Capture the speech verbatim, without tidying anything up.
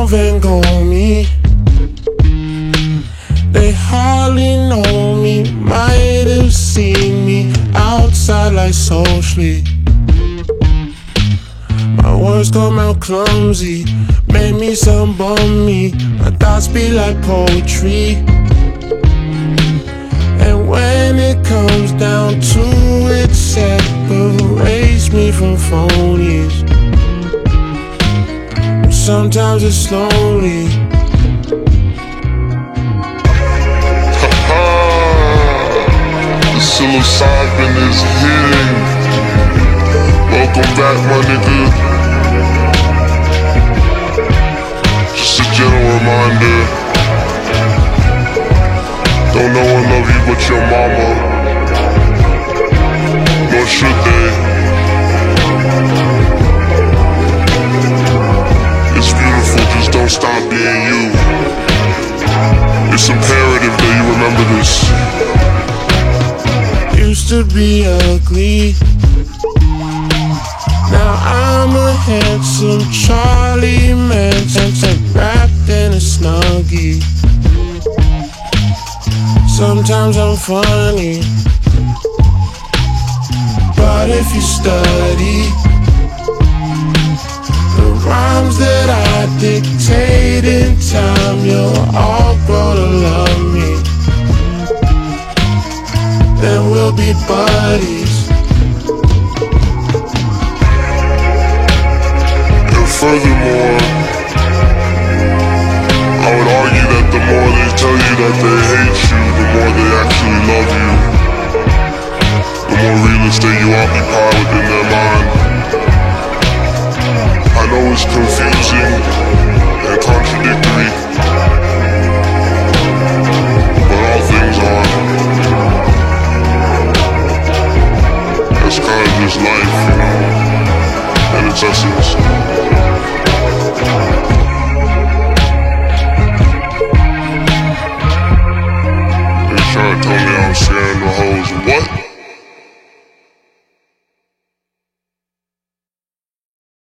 on Van Gogh me. They hardly know me, might have seen me outside like socially. My words come out clumsy, made me some bummy. My thoughts be like poetry. And when it comes down to it, separates me from phonies. Sometimes it's lonely. The psilocybin is hitting. Welcome back, my nigga. Just a gentle reminder. Don't no one love you but your mama. Nor should they. It's beautiful, just don't stop being you. It's imperative that you remember this. Used to be ugly, now I'm a handsome Charlie Manson, wrapped in a Snuggie. Sometimes I'm funny, but if you study the rhymes that I dictate in time, you'll all grow to love me. Then we'll be buddies. And furthermore, I would argue that the more they tell you that they hate you, the more they actually love you. The more real estate you occupy within their mind. I know it's confusing and contradictory, but all things are. That's kind of just life, you know, in its essence. Trying to tell me I'm scaring the hoes. What?